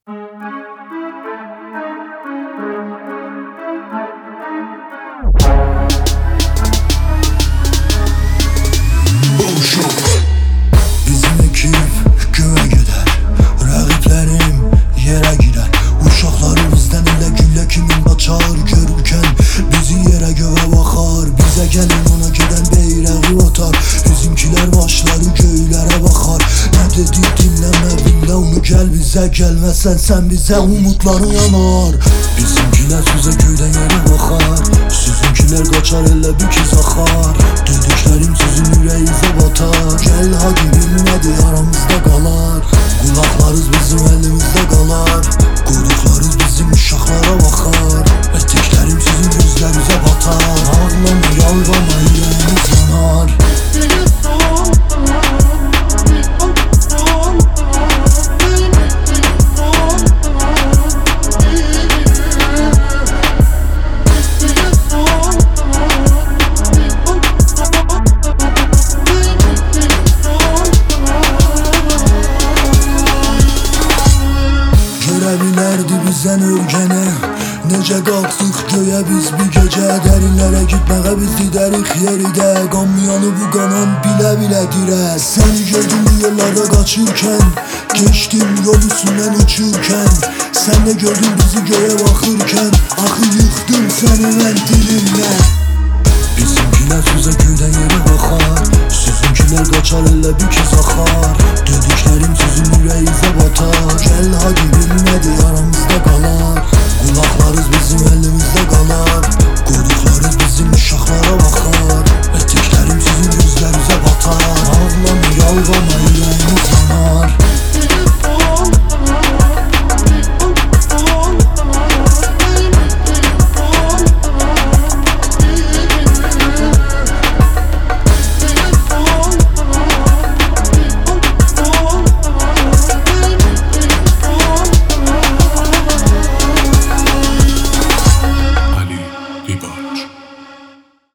Bizim ekip göğe gider, rəqiblərim yerə girər. Uşaqları bizdən elə güllə kimin qaçar, görürkən bizi yerə göğe baxar. Bizə gəlin ona gedən beyrağı atar, bizimkilər başları göylərə baxar. Nə dedi dinləmə billə onu, gəl bizə, gəlməsən sən bizə umutların yanar. Bizimkilər sizə göydən yerə baxar, sizinkilər qaçar elə bir ki zaxar. Dediklərim sizin ürəyinizə batar, gəl hadi bilmədi aramızda qalar. Qulaqlarız bizim əlimizdə qalar, qurduqlarız bizim uşaqlara baxar. Etdiklərim sizin gözlərinizə batar, ağlama yalvama ürəyiniz yanar. Görə bilərdi bizdən ölgənə, necə qalxdıq göyə biz bir gecə. Dərinlərə gitməyə biz didərik yeridə, qanmayanı bu qanan bilə-bilə dirə. Səni gördüm bu yollarda qaçırkən, geçdim yol üstündən uçurkən. Sən də gördün bizi göyə baxırkən, axı yıxdım səni mən dilimlə. Bizimkilər sizə göydən yerə baxar, sizinkilər qaçar elə bir ki zaxar. Dediklərim sizin ürəyinizə batar, gəl hadi